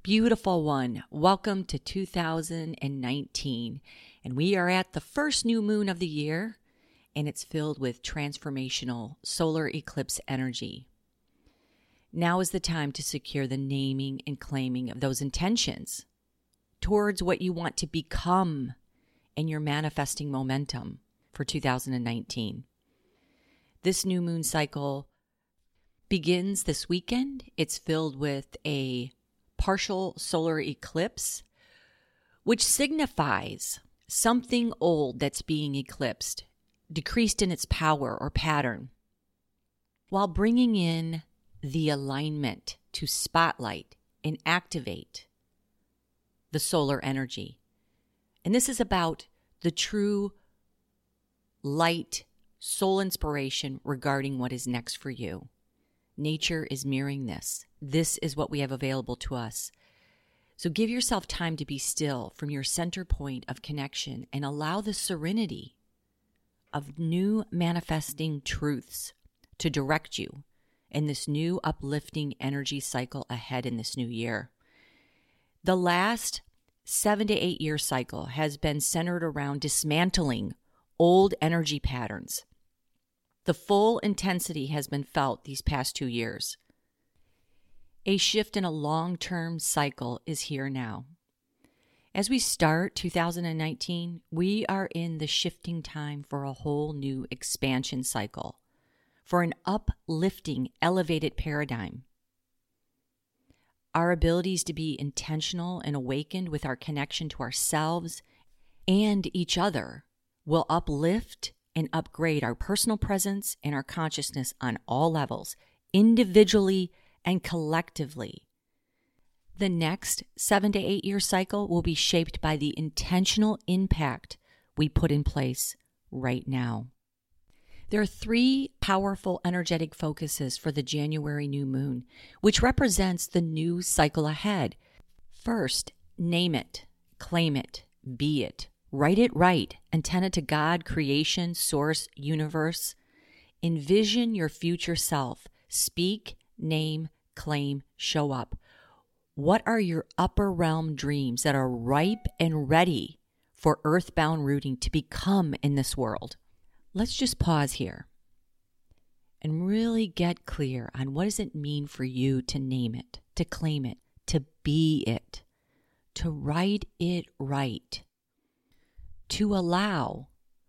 Beautiful one, welcome to 2019, and we are at the first new moon of the year, and it's filled with transformational solar eclipse energy. Now is the time to secure the naming and claiming of those intentions towards what you want to become in your manifesting momentum for 2019. This new moon cycle begins this weekend. It's filled with a partial solar eclipse, which signifies something old that's being eclipsed, decreased in its power or pattern, while bringing in the alignment to spotlight and activate the solar energy. And this is about the true light soul inspiration regarding what is next for you. Nature is mirroring this. This is what we have available to us. So give yourself time to be still from your center point of connection and allow the serenity of new manifesting truths to direct you in this new uplifting energy cycle ahead in this new year. The last 7 to 8 year cycle has been centered around dismantling old energy patterns. The full intensity has been felt these past 2 years. A shift in a long-term cycle is here now. As we start 2019, we are in the shifting time for a whole new expansion cycle, for an uplifting, elevated paradigm. Our abilities to be intentional and awakened with our connection to ourselves and each other will uplift and upgrade our personal presence and our consciousness on all levels, individually and collectively. The next 7 to 8 year cycle will be shaped by the intentional impact we put in place right now. There are 3 powerful energetic focuses for the January new moon, which represents the new cycle ahead. First, name it, claim it, be it. Write it right, antenna to God, creation, source, universe. Envision your future self. Speak, name, claim, show up. What are your upper realm dreams that are ripe and ready for earthbound rooting to become in this world? Let's just pause here and really get clear on what does it mean for you to name it, to claim it, to be it, to write it right, to allow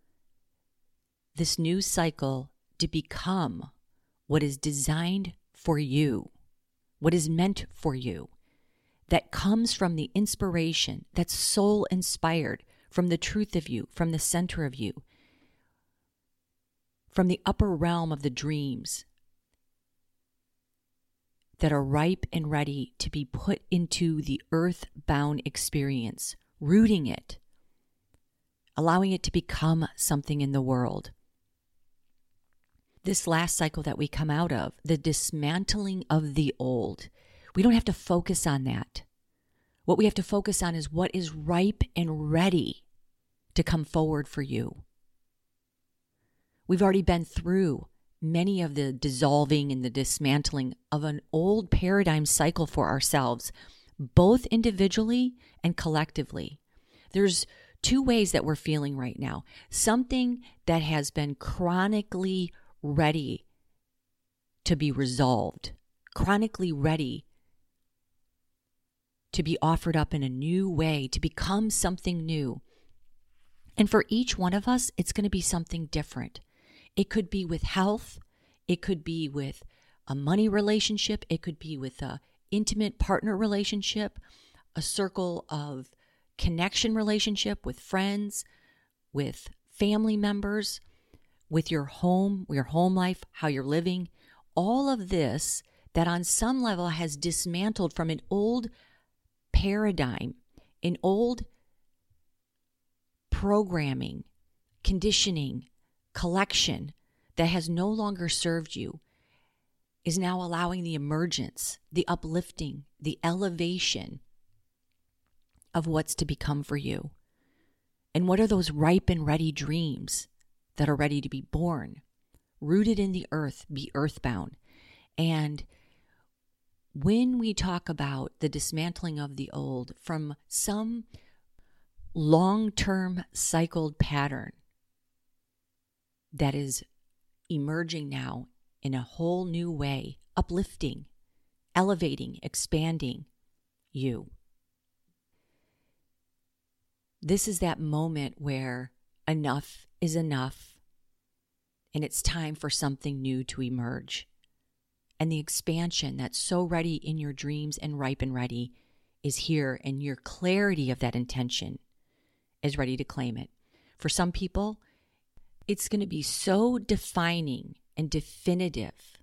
this new cycle to become what is designed for you, what is meant for you, that comes from the inspiration, that's soul inspired, from the truth of you, from the center of you, from the upper realm of the dreams that are ripe and ready to be put into the earthbound experience, rooting it, allowing it to become something in the world. This last cycle that we come out of, the dismantling of the old, we don't have to focus on that. What we have to focus on is what is ripe and ready to come forward for you. We've already been through many of the dissolving and the dismantling of an old paradigm cycle for ourselves, both individually and collectively. There's 2 ways that we're feeling right now. Something that has been chronically ready to be resolved, chronically ready to be offered up in a new way, to become something new. And for each one of us, it's going to be something different. It could be with health. It could be with a money relationship. It could be with an intimate partner relationship, a circle of connection relationship with friends, with family members, with your home life, how you're living. All of this that on some level has dismantled from an old paradigm, an old programming, conditioning, collection that has no longer served you, is now allowing the emergence, the uplifting, the elevation of what's to become for you. And what are those ripe and ready dreams that are ready to be born, rooted in the earth, be earthbound? And when we talk about the dismantling of the old from some long-term cycled pattern that is emerging now in a whole new way, uplifting, elevating, expanding you. This is that moment where enough is enough and it's time for something new to emerge. And the expansion that's so ready in your dreams and ripe and ready is here, and your clarity of that intention is ready to claim it. For some people, it's going to be so defining and definitive,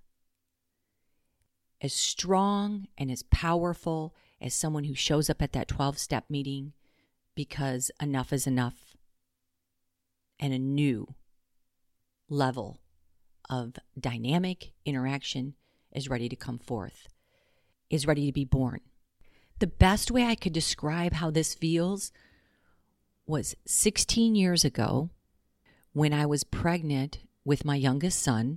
as strong and as powerful as someone who shows up at that 12-step meeting because enough is enough, and a new level of dynamic interaction is ready to come forth, is ready to be born. The best way I could describe how this feels was 16 years ago when I was pregnant with my youngest son.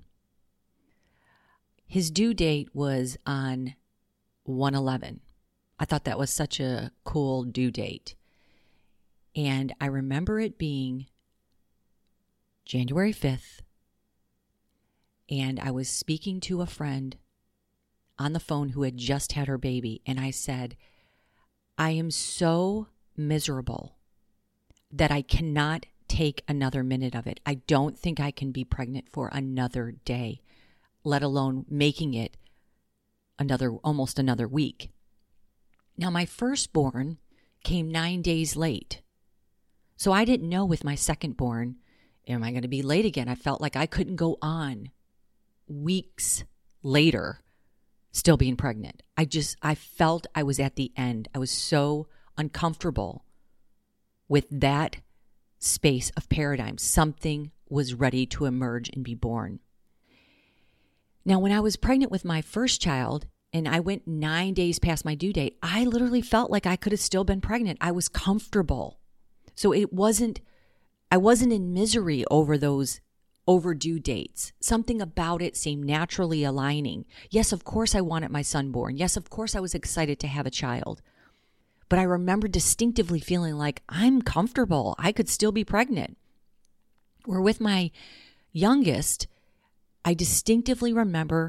His due date was on 1/11. I thought that was such a cool due date. And I remember it being January 5th, and I was speaking to a friend on the phone who had just had her baby, and I said, I am so miserable that I cannot take another minute of it. I don't think I can be pregnant for another day, let alone making it almost another week. Now, my firstborn came 9 days late. So I didn't know with my secondborn, am I going to be late again? I felt like I couldn't go on weeks later still being pregnant. I felt I was at the end. I was so uncomfortable with that space of paradigm. Something was ready to emerge and be born. Now, when I was pregnant with my first child and I went 9 days past my due date, I literally felt like I could have still been pregnant. I was comfortable. So I wasn't in misery over those overdue dates. Something about it seemed naturally aligning. Yes, of course I wanted my son born. Yes, of course I was excited to have a child. But I remember distinctively feeling like I'm comfortable. I could still be pregnant. Where with my youngest, I distinctively remember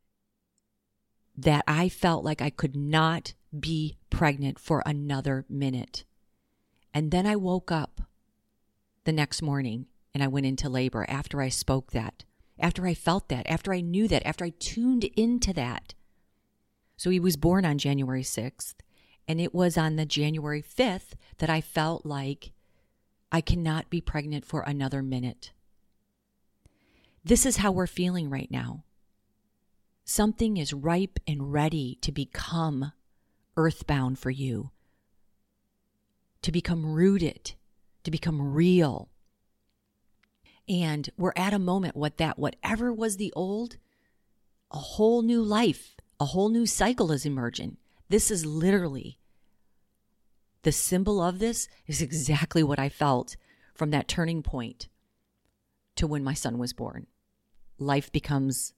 that I felt like I could not be pregnant for another minute. And then I woke up the next morning and I went into labor after I spoke that, after I felt that, after I knew that, after I tuned into that. So he was born on January 6th, and it was on the January 5th that I felt like I cannot be pregnant for another minute. This is how we're feeling right now. Something is ripe and ready to become earthbound for you, to become rooted, to become real. And we're at a moment whatever was the old, a whole new life, a whole new cycle is emerging. This is literally, the symbol of this is exactly what I felt from that turning point to when my son was born. Life becomes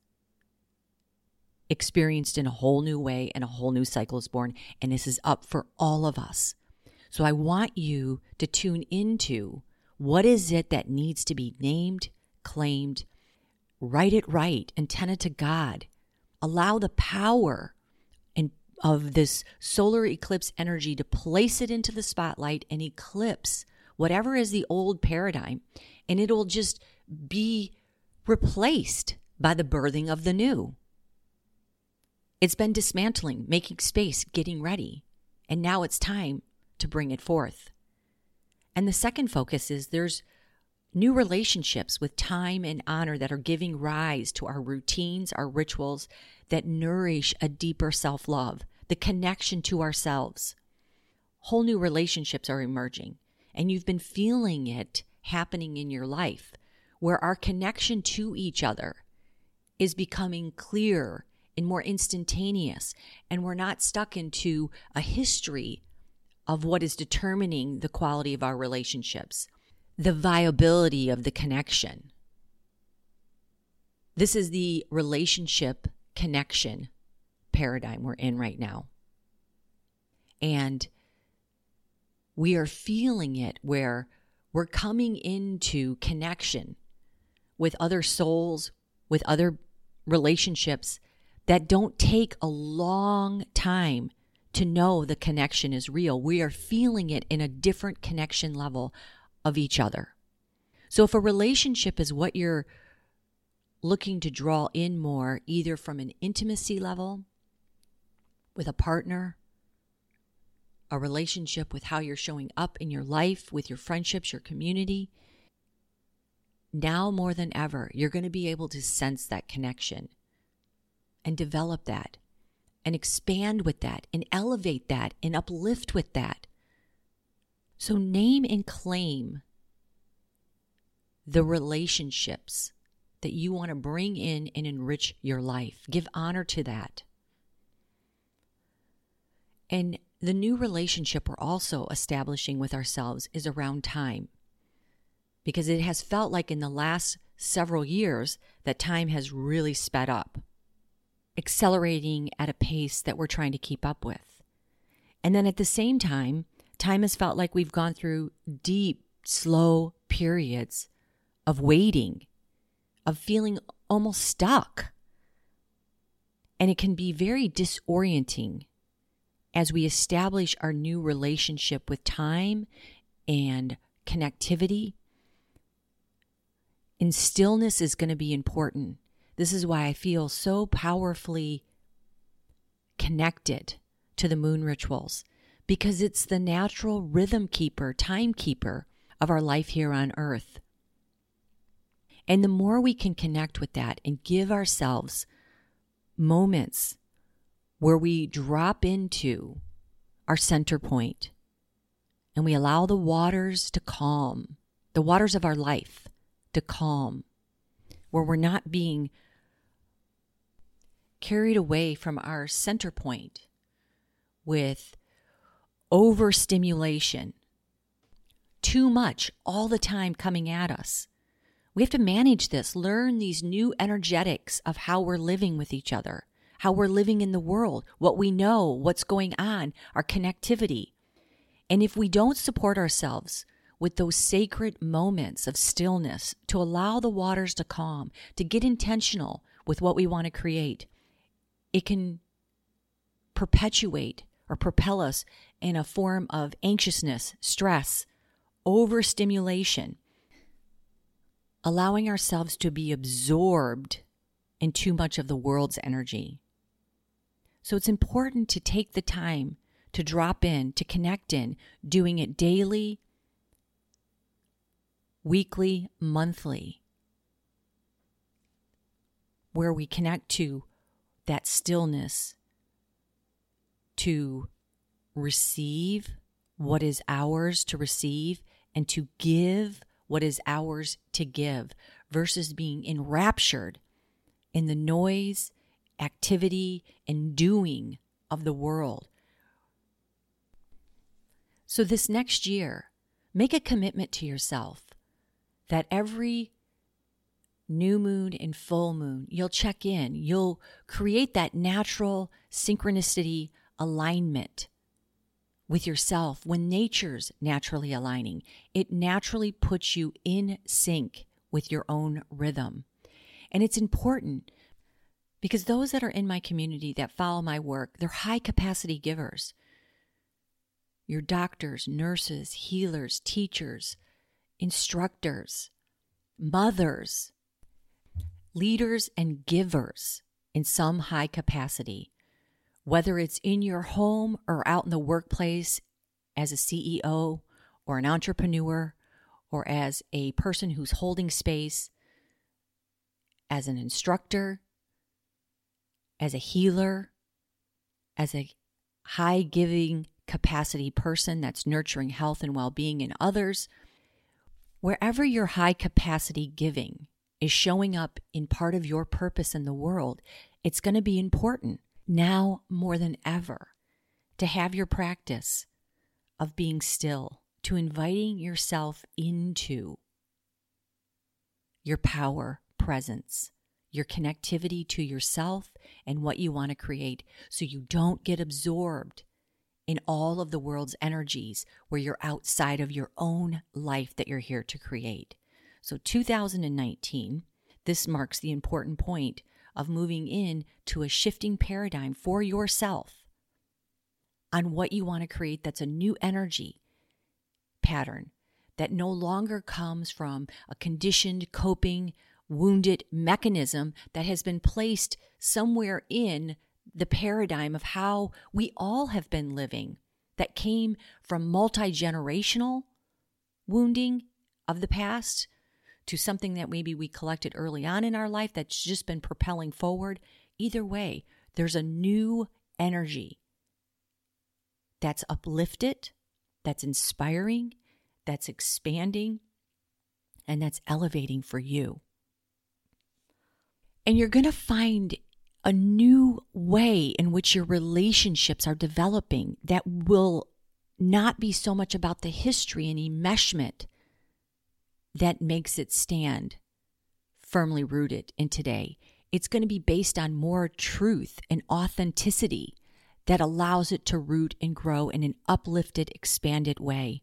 experienced in a whole new way and a whole new cycle is born. And this is up for all of us. So I want you to tune into what is it that needs to be named, claimed, write it right, antenna to God. Allow the power of this solar eclipse energy to place it into the spotlight and eclipse whatever is the old paradigm. And it'll just be replaced by the birthing of the new. It's been dismantling, making space, getting ready. And now it's time to bring it forth. And the second focus is there's new relationships with time and honor that are giving rise to our routines, our rituals that nourish a deeper self-love, the connection to ourselves. Whole new relationships are emerging, and you've been feeling it happening in your life, where our connection to each other is becoming clear and more instantaneous, and we're not stuck into a history of what is determining the quality of our relationships, the viability of the connection. This is the relationship connection paradigm we're in right now. And we are feeling it where we're coming into connection with other souls, with other relationships that don't take a long time to know the connection is real. We are feeling it in a different connection level of each other. So if a relationship is what you're looking to draw in more, either from an intimacy level with a partner, a relationship with how you're showing up in your life, with your friendships, your community, now more than ever, you're going to be able to sense that connection and develop that and expand with that and elevate that and uplift with that. So name and claim the relationships that you want to bring in and enrich your life. Give honor to that. And the new relationship we're also establishing with ourselves is around time. Because it has felt like in the last several years that time has really sped up, accelerating at a pace that we're trying to keep up with. And then at the same time, time has felt like we've gone through deep, slow periods of waiting, of feeling almost stuck. And it can be very disorienting as we establish our new relationship with time and connectivity. And stillness is going to be important. This is why I feel so powerfully connected to the moon rituals, because it's the natural rhythm keeper, timekeeper of our life here on earth. And the more we can connect with that and give ourselves moments where we drop into our center point and we allow the waters to calm, the waters of our life to calm, where we're not being carried away from our center point with overstimulation, too much all the time coming at us. We have to manage this, learn these new energetics of how we're living with each other, how we're living in the world, what we know, what's going on, our connectivity. And if we don't support ourselves with those sacred moments of stillness, to allow the waters to calm, to get intentional with what we want to create, it can perpetuate or propel us in a form of anxiousness, stress, overstimulation, allowing ourselves to be absorbed in too much of the world's energy. So it's important to take the time to drop in, to connect in, doing it daily, weekly, monthly, where we connect to that stillness, to receive what is ours to receive and to give what is ours to give, versus being enraptured in the noise, activity, and doing of the world. So this next year, make a commitment to yourself that every new moon and full moon, you'll check in, you'll create that natural synchronicity alignment with yourself. When nature's naturally aligning, it naturally puts you in sync with your own rhythm. And it's important because those that are in my community that follow my work, they're high capacity givers. Your doctors, nurses, healers, teachers, instructors, mothers, leaders, and givers in some high capacity. Whether it's in your home or out in the workplace as a CEO or an entrepreneur or as a person who's holding space, as an instructor, as a healer, as a high giving capacity person that's nurturing health and well-being in others, wherever your high capacity giving is showing up in part of your purpose in the world, it's going to be important now more than ever to have your practice of being still, to inviting yourself into your power presence, your connectivity to yourself and what you want to create so you don't get absorbed in all of the world's energies where you're outside of your own life that you're here to create. So 2019, this marks the important point of moving in to a shifting paradigm for yourself on what you want to create that's a new energy pattern that no longer comes from a conditioned, coping, wounded mechanism that has been placed somewhere in the paradigm of how we all have been living, that came from multi-generational wounding of the past to something that maybe we collected early on in our life that's just been propelling forward. Either way, there's a new energy that's uplifted, that's inspiring, that's expanding, and that's elevating for you. And you're going to find a new way in which your relationships are developing that will not be so much about the history and enmeshment that makes it stand firmly rooted in today. It's going to be based on more truth and authenticity that allows it to root and grow in an uplifted, expanded way.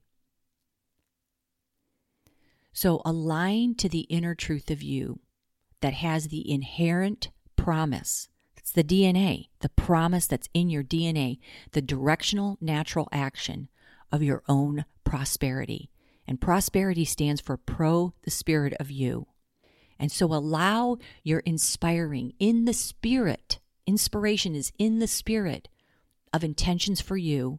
So align to the inner truth of you that has the inherent promise. It's the DNA, the promise that's in your DNA, the directional natural action of your own prosperity. And prosperity stands for pro, the spirit of you. And so allow your inspiring in the spirit. Inspiration is in the spirit of intentions for you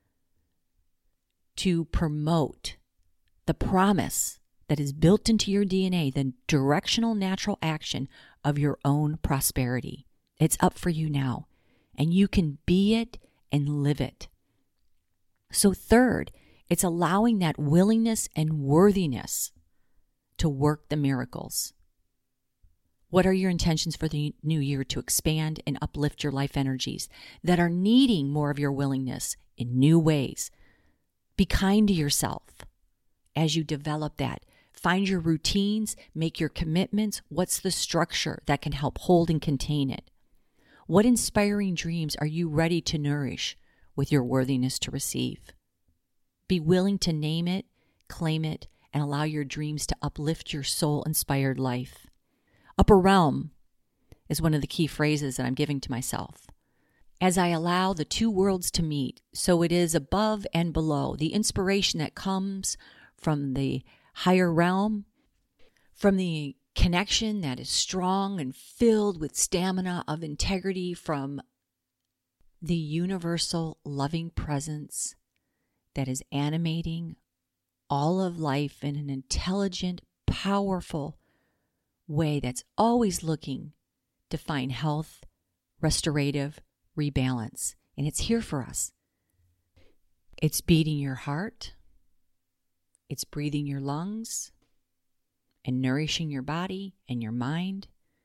to promote the promise that is built into your DNA, the directional natural action of your own prosperity. It's up for you now, and you can be it and live it. So third, it's allowing that willingness and worthiness to work the miracles. What are your intentions for the new year to expand and uplift your life energies that are needing more of your willingness in new ways? Be kind to yourself as you develop that. Find your routines, make your commitments. What's the structure that can help hold and contain it? What inspiring dreams are you ready to nourish with your worthiness to receive? Be willing to name it, claim it, and allow your dreams to uplift your soul-inspired life. Upper realm is one of the key phrases that I'm giving to myself. As I allow the two worlds to meet, so it is above and below. The inspiration that comes from the higher realm, from the connection that is strong and filled with stamina of integrity from the universal loving presence that is animating all of life in an intelligent, powerful way that's always looking to find health, restorative, rebalance. And it's here for us. It's beating your heart. It's breathing your lungs and nourishing your body and your mind.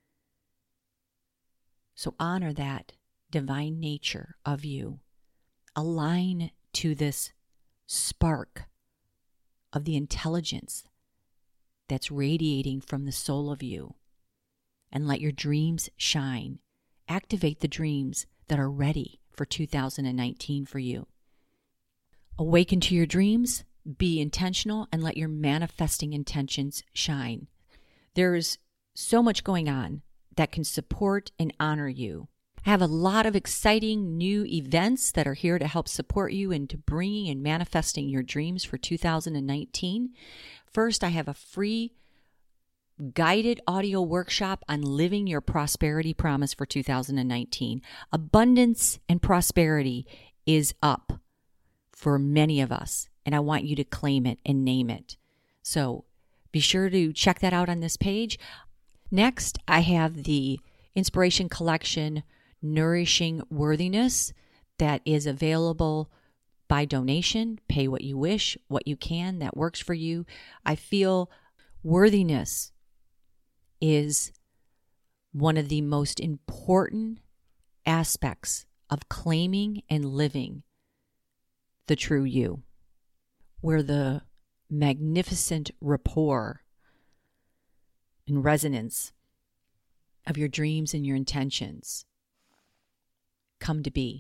So honor that divine nature of you. Align to this spark of the intelligence that's radiating from the soul of you. And let your dreams shine. Activate the dreams that are ready for 2019 for you. Awaken to your dreams. Be intentional and let your manifesting intentions shine. There's so much going on that can support and honor you. I have a lot of exciting new events that are here to help support you into bringing and manifesting your dreams for 2019. First, I have a free guided audio workshop on living your prosperity promise for 2019. Abundance and prosperity is up for many of us, and I want you to claim it and name it. So be sure to check that out on this page. Next, I have the Inspiration Collection Nourishing Worthiness that is available by donation. Pay what you wish, what you can, that works for you. I feel worthiness is one of the most important aspects of claiming and living the true you, where the magnificent rapport and resonance of your dreams and your intentions come to be.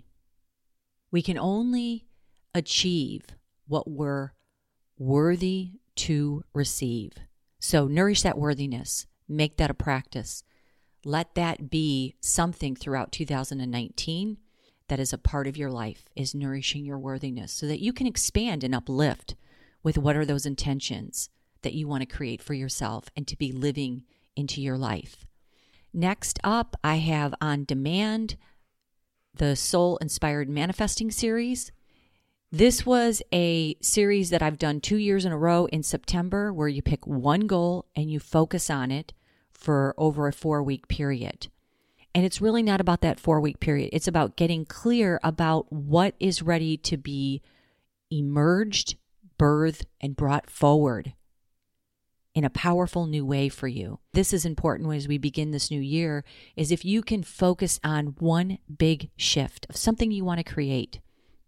We can only achieve what we're worthy to receive. So nourish that worthiness. Make that a practice. Let that be something throughout 2019 that is a part of your life, is nourishing your worthiness so that you can expand and uplift with what are those intentions that you want to create for yourself and to be living into your life. Next up, I have On Demand, the Soul Inspired Manifesting Series. This was a series that I've done 2 years in a row in September, where you pick one goal and you focus on it for over a 4-week period. And it's really not about that 4-week period. It's about getting clear about what is ready to be emerged, birthed, and brought forward in a powerful new way for you. This is important as we begin this new year, is if you can focus on one big shift of something you want to create.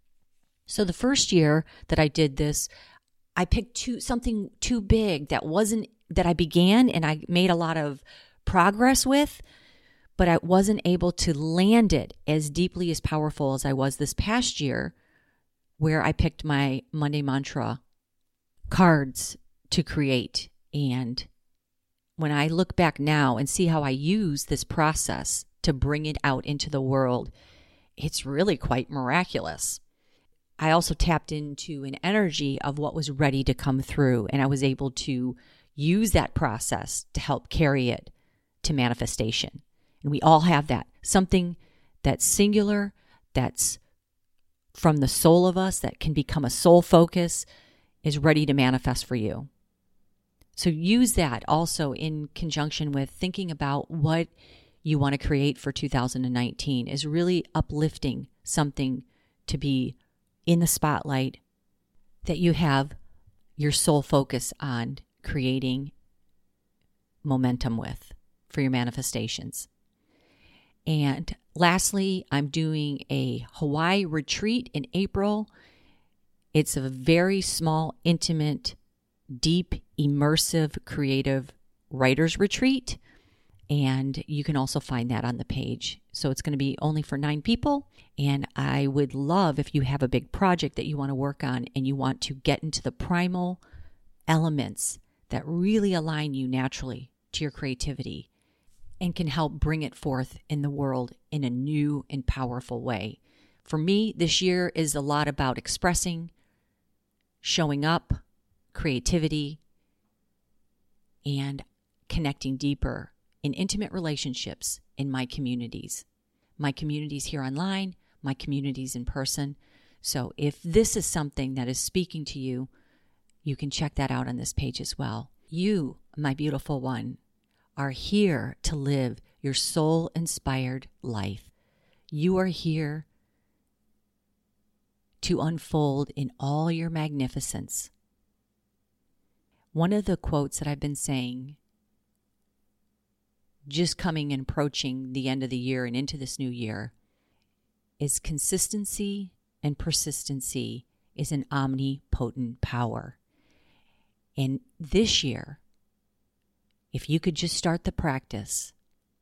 So the first year that I did this, I picked something too big that I began and I made a lot of progress with, but I wasn't able to land it as deeply as powerful as I was this past year, where I picked my Monday Mantra cards to create. And when I look back now and see how I use this process to bring it out into the world, it's really quite miraculous. I also tapped into an energy of what was ready to come through, and I was able to use that process to help carry it to manifestation. And we all have that. Something that's singular, that's from the soul of us, that can become a soul focus, is ready to manifest for you. So use that also in conjunction with thinking about what you want to create for 2019, is really uplifting something to be in the spotlight that you have your soul focus on creating momentum with for your manifestations. And lastly, I'm doing a Hawaii retreat in April. It's a very small, intimate, deep, immersive, creative writer's retreat. And you can also find that on the page. So it's going to be only for 9 people. And I would love if you have a big project that you want to work on and you want to get into the primal elements that really align you naturally to your creativity and can help bring it forth in the world in a new and powerful way. For me, this year is a lot about expressing, showing up, creativity, and connecting deeper in intimate relationships in my communities here online, my communities in person. So if this is something that is speaking to you, you can check that out on this page as well. You, my beautiful one, are here to live your soul-inspired life. You are here to unfold in all your magnificence. One of the quotes that I've been saying, just coming and approaching the end of the year and into this new year, is consistency and persistency is an omnipotent power. And this year, if you could just start the practice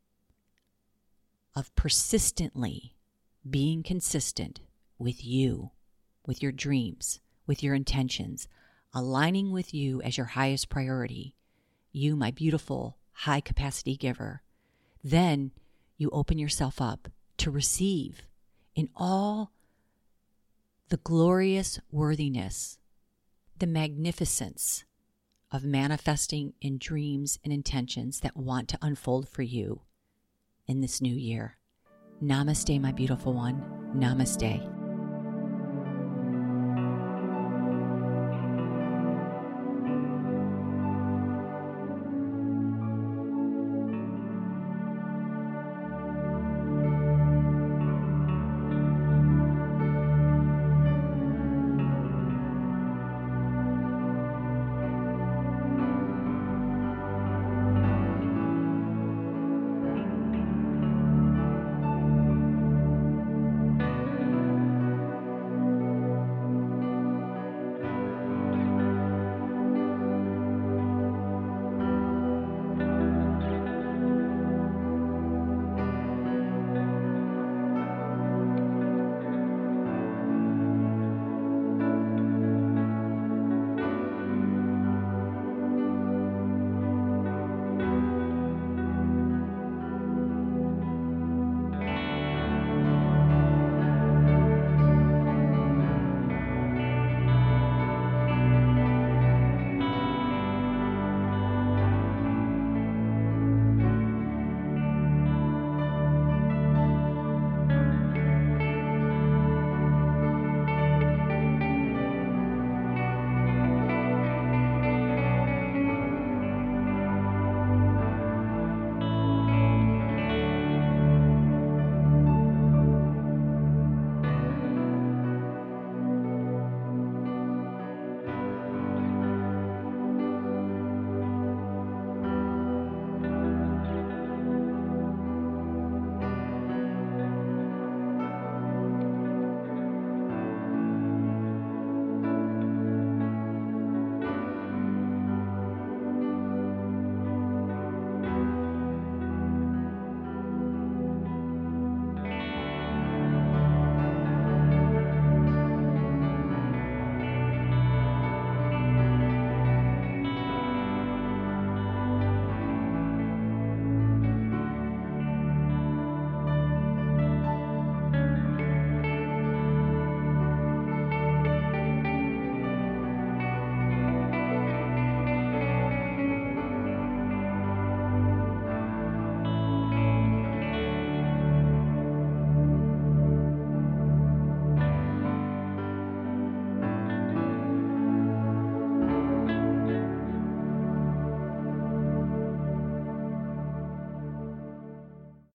of persistently being consistent with you, with your dreams, with your intentions, aligning with you as your highest priority, you, my beautiful, high capacity giver, then you open yourself up to receive in all the glorious worthiness, the magnificence of manifesting in dreams and intentions that want to unfold for you in this new year. Namaste, my beautiful one. Namaste.